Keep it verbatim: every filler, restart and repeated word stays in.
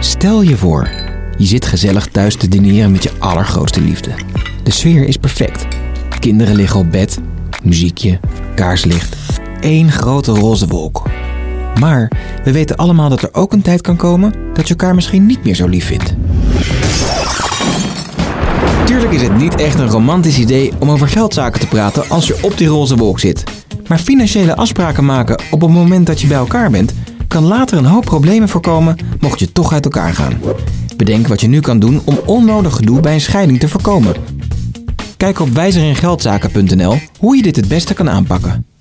Stel je voor, je zit gezellig thuis te dineren met je allergrootste liefde. De sfeer is perfect. Kinderen liggen op bed, muziekje, kaarslicht. Eén grote roze wolk. Maar we weten allemaal dat er ook een tijd kan komen dat je elkaar misschien niet meer zo lief vindt. Tuurlijk is het niet echt een romantisch idee om over geldzaken te praten als je op die roze wolk zit. Maar financiële afspraken maken op het moment dat je bij elkaar bent, kan later een hoop problemen voorkomen mocht je toch uit elkaar gaan. Bedenk wat je nu kan doen om onnodig gedoe bij een scheiding te voorkomen. Kijk op wijzeringeldzaken punt n l hoe je dit het beste kan aanpakken.